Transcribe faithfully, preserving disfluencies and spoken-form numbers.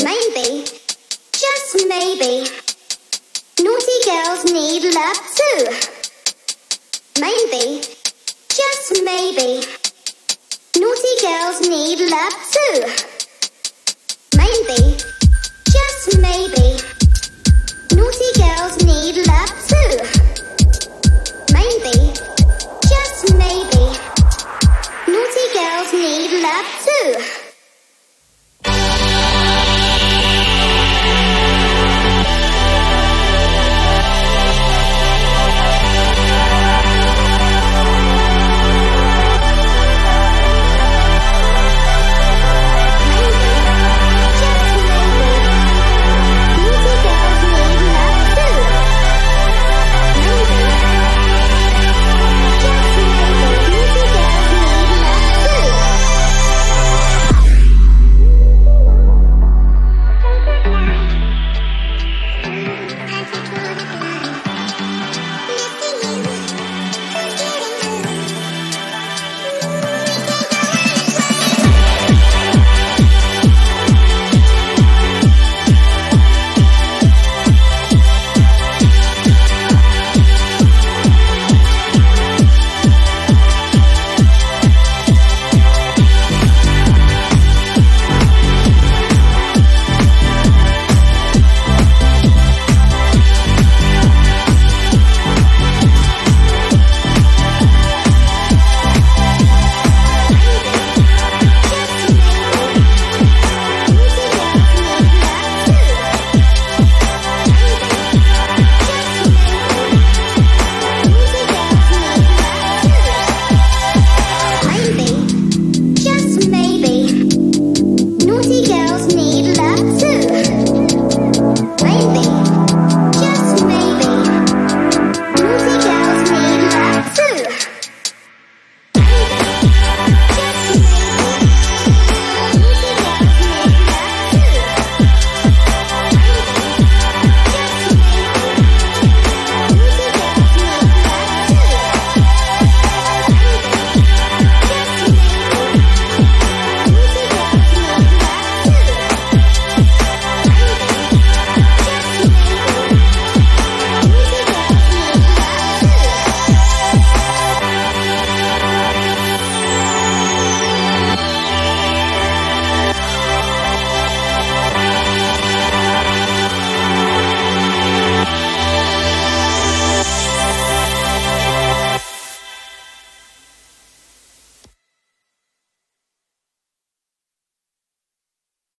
Maybe, just maybe, naughty girls need love too. Maybe, just maybe, naughty girls need love too. Maybe, just maybe, naughty girls need love too. Maybe, just maybe, naughty girls need love too.